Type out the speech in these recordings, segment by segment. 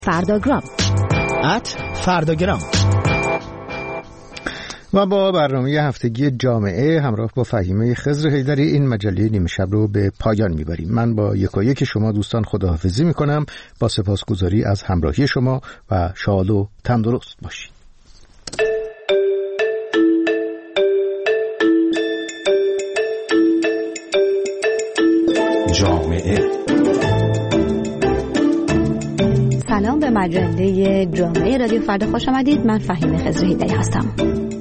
فرداگرام فرداگرام و با برنامه هفتگی جامعه همراه با فهیمه خضر حیدری این مجله نیمه شب رو به پایان میبریم. من با یکایک شما دوستان خداحافظی میکنم، با سپاسگزاری از همراهی شما و شاد و تندرست باشید. جامعه. سلام به مجله جامعه رادیو فردا، خوش آمدید. من فهیمه خضر حیدری هستم.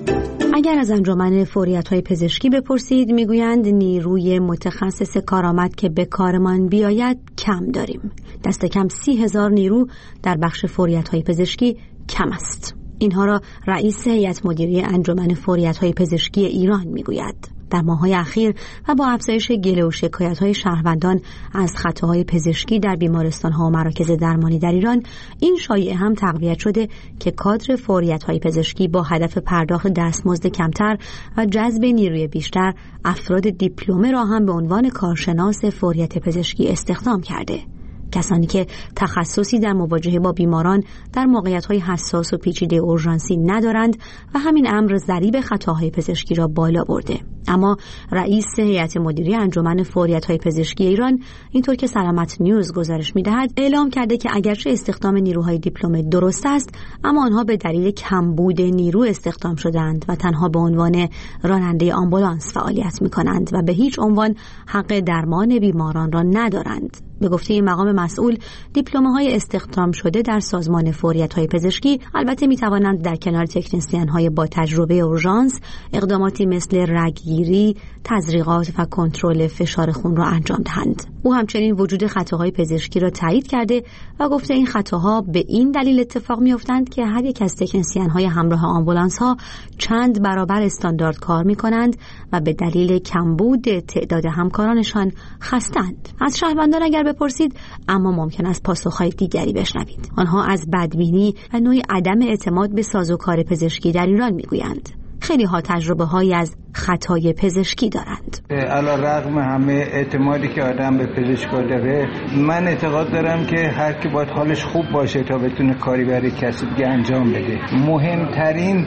اگر از انجمن فوریت‌های پزشکی بپرسید میگویند نیروی متخصص کارآمد که به کارمان بیاید کم داریم. دست کم 30,000 نیرو در بخش فوریت‌های پزشکی کم است. اینها را رئیس هیئت مدیره انجمن فوریت‌های پزشکی ایران میگوید. در ماه‌های اخیر و با افزایش گله و شکایت‌های شهروندان از خطاهای پزشکی در بیمارستان‌ها و مراکز درمانی در ایران، این شایعه هم تقویت شده که کادر فوریت‌های پزشکی با هدف پرداخت دستمزد کمتر و جذب نیروی بیشتر افراد دیپلمه را هم به عنوان کارشناس فوریت پزشکی استخدام کرده. کسانی که تخصصی در مواجهه با بیماران در موقعیت‌های حساس و پیچیده اورژانسی ندارند و همین امر ضریب خطاهای پزشکی را بالا برده. اما رئیس هیئت مدیره انجمن فوریت‌های پزشکی ایران، اینطور که سلامت نیوز گزارش می‌دهد، اعلام کرده که اگرچه استخدام نیروهای دیپلمه درست است، اما آنها به دلیل کمبود نیرو استخدام شدند و تنها به عنوان راننده آمبولانس فعالیت می‌کنند و به هیچ عنوان حق درمان بیماران را ندارند. به گفته مقام مسئول، دیپلم‌های استخدام شده در سازمان فوریت‌های پزشکی البته می‌توانند در کنار تکنسین‌های با تجربه اورژانس اقداماتی مثل رگگیری، تزریقات و کنترل فشار خون را انجام دهند. او همچنین وجود خطاهای پزشکی را تایید کرده و گفته این خطاها به این دلیل اتفاق می‌افتند که هر یک از تکنسین‌های همراه آمبولانس‌ها چند برابر استاندارد کار می‌کنند و به دلیل کمبود تعداد همکارانشان خستند. از شهروندان اگر بپرسید، اما ممکن است پاسخ‌های دیگری بشنوید. آنها از بدبینی و نوعی عدم اعتماد به سازوکار پزشکی در ایران میگویند. خیلی ها تجربه‌هایی از خطای پزشکی دارند. علی‌رغم همه اعتمادی که آدم به پزشکا داره، من اعتقاد دارم که هر کی باید حالش خوب باشه تا بتونه کاری برای کسی دیگه انجام بده. مهمترین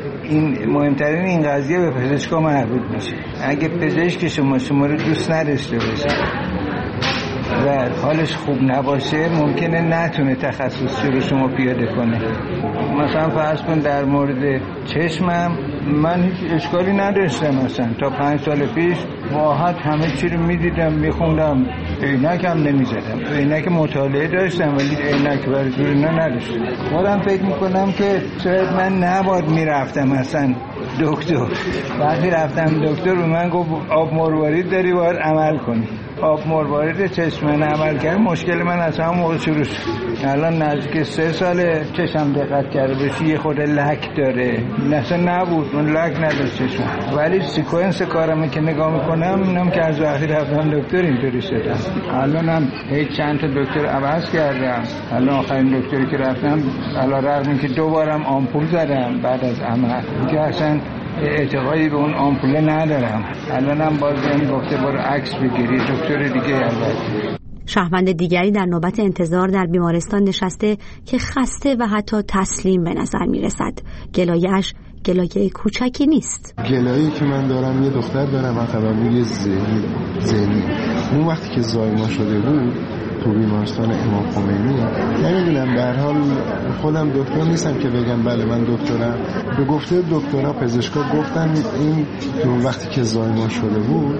این قضیه به پزشکا مربوط میشه. اگه پزشک شما رو دوست نداشته باشه و حالش خوب نباشه، ممکنه نتونه تخصصی رو شما پیاده کنه. مثلا فرض کن در مورد چشمم من هیچ اشکالی نداشتم، مثلا تا 5 سال پیش راحت همه چی رو میدیدم، میخوندم، عینک هم نمیزدم. عینک مطالعه داشتم ولی عینک برای دور اینا نداشتم. خودم فکر میکنم که شاید من نباید میرفتم مثلا دکتر. وقتی رفتم دکتر به من گفت آب مروارید داری، باید عمل کنی. آب مروارید چشم من عمل کرد، مشکل من از همون موقع شروع شد. الان نزدیک 3 ساله چشم دقت کرده باشی یه خود لک داره. اصلا نبود، من لک نداشت چشم، ولی سیکونس کارم که نگاه میکنم اینم که از وقتی رفتم دکتر اینطوری شدم. الانم هیچ چند تا دکتر عوض کردم. الان آخرین دکتری که رفتم علی‌رغم اینکه 2 بارم آمپول زدم بعد از عمل، که اصلا اعتقادی به اون آمپوله ندارم. الانم باز بهم گفته برو عکس بگیری، دکتر دیگه البته. شهروند دیگری در نوبت انتظار در بیمارستان نشسته که خسته و حتی تسلیم به نظر میرسد. گلایه‌اش گلایه کوچکی نیست. گلایه‌ای که من دارم، یه دختر دارم عقب‌روی ذهنی. اون وقتی که زایمان شده بود تو بیمارستان امام خمینی، نمیدونم، به هر حال خودم دکتر نیستم که بگم بله من دکترم. به گفته دکترها پزشکا گفتن این تو وقتی که زایمان شده بود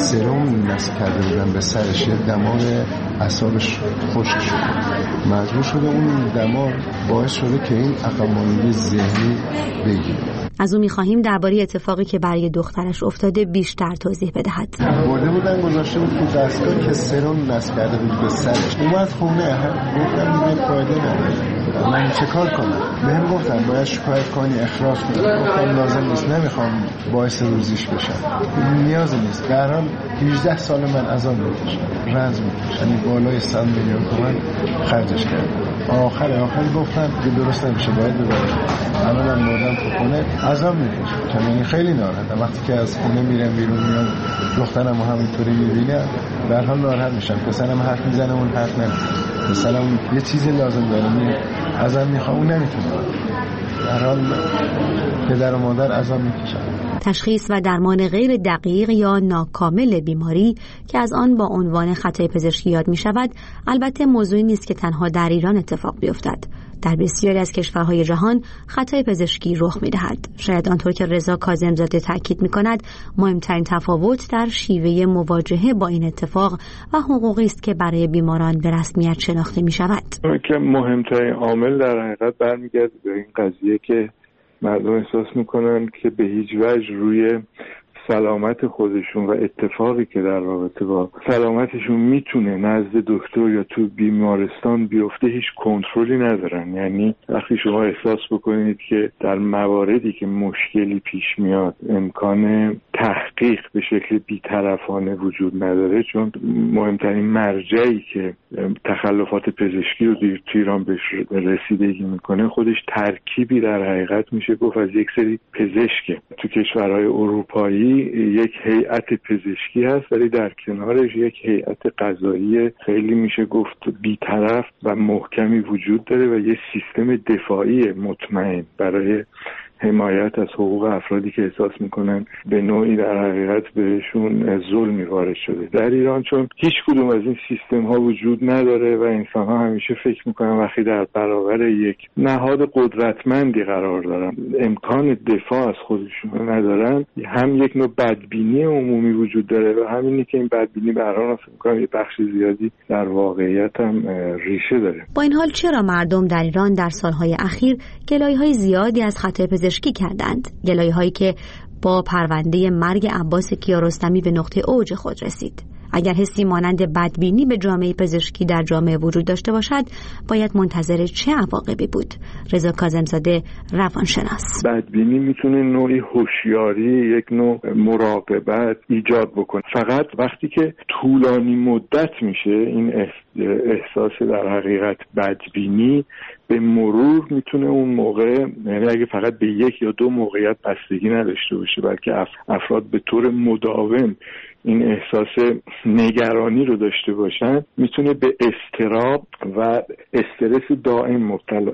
سرم نصب کرده بودن به سرش، دماغ اعصابش خشک شده، مجبور شده اون دماغ باعث شده که این عقب‌ماندگی ذهنی بگیره. از او می‌خواهیم درباره اتفاقی که برای دخترش افتاده بیشتر توضیح بدهد. برده بودن گذاشته بود تو دستگاه که سرم نصب کرده بود به سرش. اومد خونه، گفتم دیگه فایده نداره، من چه کار کنم؟ بهم گفتن باید شکایت کنی، اخراج کنی. گفتم لازم نیست، نمیخوام باعث روزیش بشم، نیازی نیست. در حال 18 سال من عذاب میکشم، رنج میکشم، یعنی بالای 100 میلیون تومان خرجش کردم. آخر گفتن که درست نمیشه، باید ببرم. الانم بردم تو خونه عذاب میکشم، چون خیلی ناراحتم. وقتی که از خونه میرم بیرون میام دخترمو همینطوری میبینم، به هر حال ناراحت میشم. پسرم حرف میزنه، اون حرف نمیزنه. پسرم یه چیزی لازم داره، ازم میخوام، اون نمیتونه. در حال پدر و مادر ازم میکشن. تشخیص و درمان غیر دقیق یا ناکامل بیماری که از آن با عنوان خطای پزشکی یاد می شود، البته موضوعی نیست که تنها در ایران اتفاق بیفتد. در بسیاری از کشورهای جهان خطای پزشکی رخ می دهد. شاید آنطور که رضا کاظم‌زاده تاکید می کند، مهمترین تفاوت در شیوه مواجهه با این اتفاق و حقوقی است که برای بیماران به رسمیت شناخته می شود. که مهمترین عامل در حقیقت برمیگرده به این قضیه که مردم احساس میکنن که به هیچ وجه روی سلامت خودشون و اتفاقی که در رابطه با سلامتشون میتونه نزد دکتر یا تو بیمارستان بیفته هیچ کنترلی ندارن. یعنی وقتی شما احساس بکنید که در مواردی که مشکلی پیش میاد امکان تحقیق به شکل بی‌طرفانه وجود نداره، چون مهمترین مرجعی که تخلفات پزشکی رو در ایران بهش رسیدگی میکنه خودش ترکیبی در حقیقت میشه گفت از یک سری پزشکه. تو کشورهای اروپایی یک هیئت پزشکی هست، ولی در کنارش یک هیئت قضایی خیلی میشه گفت بی‌طرف و محکمی وجود داره و یه سیستم دفاعی مطمئن برای حمایت از حقوق افرادی که احساس میکنن به نوعی در حقیقت بهشون ظلمی وارد شده. در ایران چون هیچ کدوم از این سیستم ها وجود نداره و انسان ها همیشه فکر میکنن وقتی در برابر یک نهاد قدرتمندی قرار دارن امکان دفاع از خودشون ندارن، هم یک نوع بدبینی عمومی وجود داره و همینی که این بدبینی برای فکر میکنم یه بخش زیادی در واقعیت هم ریشه داره. با این حال چرا مردم در ایران در سالهای اخیر گلایه‌های زیادی از خطای پزشکی کردند؟ گلایه‌هایی که با پرونده مرگ عباس کیارستمی به نقطه اوج خود رسید. اگر حسی مانند بدبینی به جامعه پزشکی در جامعه وجود داشته باشد، باید منتظر چه عواقبی بود؟ رضا کاظم‌زاده، روانشناس: بدبینی میتونه نوعی هوشیاری، یک نوع مراقبت ایجاد بکنه. فقط وقتی که طولانی مدت میشه این احساس در حقیقت بدبینی به مرور میتونه اون موقع، یعنی اگه فقط به یک یا دو موقعیت بستگی نداشته باشه بلکه افراد به طور مداوم این احساس نگرانی رو داشته باشن، میتونه به اضطراب و استرس دائم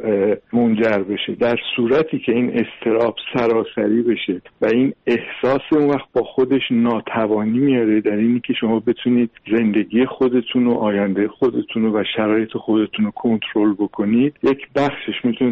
منجر بشه. در صورتی که این اضطراب سراسری بشه و این احساس اون وقت با خودش ناتوانی میاره در اینی که شما بتونید زندگی خودتون و آینده خودتون و شرایط خودتون رو کنترل بکنید، یک بخشش میتونه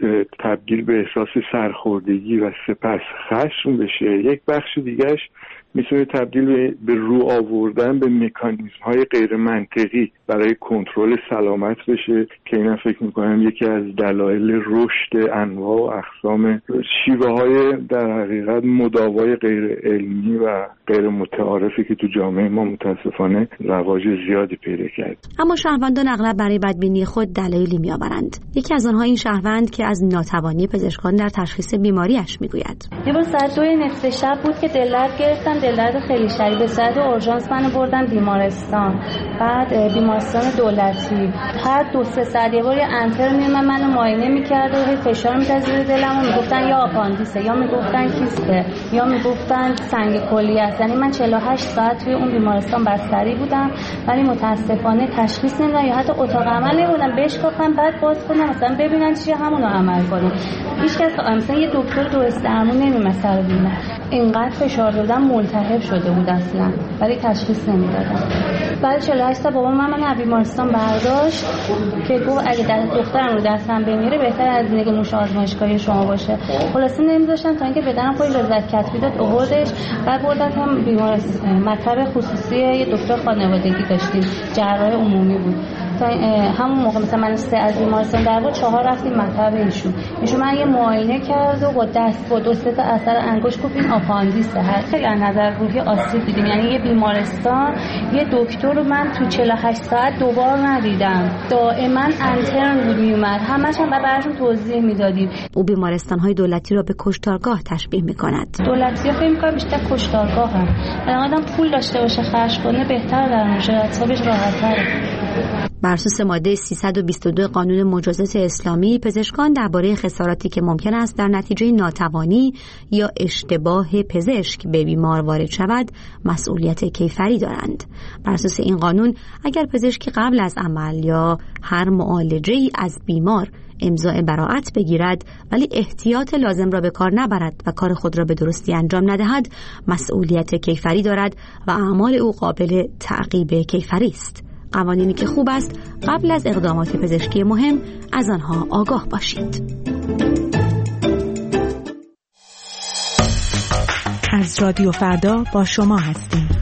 تبدیل به احساس سرخوردگی و سپس خشم بشه. یک بخش دیگهش میتونه تبدیل به رو آوردن به مکانیزم های غیر منطقی برای کنترل سلامت بشه که اینا فکر میکنم یکی از دلایل رشد انواع و اقسام شیوه های در حقیقت مداوای غیر علمی و غیر متعارفی که تو جامعه ما متاسفانه رواج زیادی پیدا کرد. اما شهروندان اغلب برای بدبینی خود دلایلی میآورند. یکی از آنها این شهروند که از ناتوانی پزشکان در تشخیص بیماریش میگوید: یه بار ساعت 2 نصف شب بود که دلدرد گرفتم، دلدرد خیلی شدید، به صورت اورژانس منو بردن بیمارستان. بعد بیمارستان دولتی هر 2-3 ساعت یه بار انتر میومد منو معاینه میکرد و هی فشار می‌داد زیر دلمو، میگفتن یا آپاندیسه یا میگفتن کیسته یا میگفتن سنگ کلیه است. یعنی من 48 ساعت توی اون بیمارستان بستری بودم، ولی متاسفانه تشخیص نمیدن یا حتی اتاق عمل نمیدن، بشکافن بعد باز کنن مثلا ببینن چیه همونو عمل کنن. هیچکس مثلا یه دکتر درست درمون نمی‌مونه سر بیمار. اینقدر فشار دادن ملتهب شده بود اصلا، ولی تشخیص نمیدادن. بعد 48 تا بابا من بیمارستان برداشت که گفت اگه دخترم رو دستم بمیره بهتر از اینه که موش آزمایشگاهی شما باشه. خلاصه نمیذاشتن تا اینکه بدنم خودش رضایت کتبی داد آوردش. بعد بردن هم بیمارستان مطب خصوصی یه دکتر خانوادگی داشتیم، جراح عمومی بود. تا همون موقع مثلا من از بیمارستان در واقع 4 رفتیم مطب ایشون من یه معاینه کرد و با دست با 2-3 تا اثر انگشت گفت این آپاندیسه. خیلی از نظر روحی آسیب دیدیم. یعنی یه بیمارستان یه دکتر رو من تو 48 ساعت دوبار ندیدم، دائما انترن بود میومد، همش هم براشون توضیح میدادیم. او بیمارستان‌های دولتی را به کشتارگاه تشبیه می‌کند. دولتی‌ها فکر می‌کنن بیشتر کشتارگاه هم. آدم پول داشته باشه خرج کنه بهتر در میشه، حسابش راحت‌تره. بر اساس ماده 322 قانون مجازات اسلامی، پزشکان درباره خساراتی که ممکن است در نتیجه ناتوانی یا اشتباه پزشک به بیمار وارد شود مسئولیت کیفری دارند. بر اساس این قانون اگر پزشکی قبل از عمل یا هر معالجه‌ای از بیمار امضای براءت بگیرد ولی احتیاط لازم را به کار نبرد و کار خود را به درستی انجام ندهد، مسئولیت کیفری دارد و اعمال او قابل تعقیب کیفری است. قوانینی که خوب است قبل از اقدامات پزشکی مهم از آنها آگاه باشید. از رادیو فردا با شما هستیم.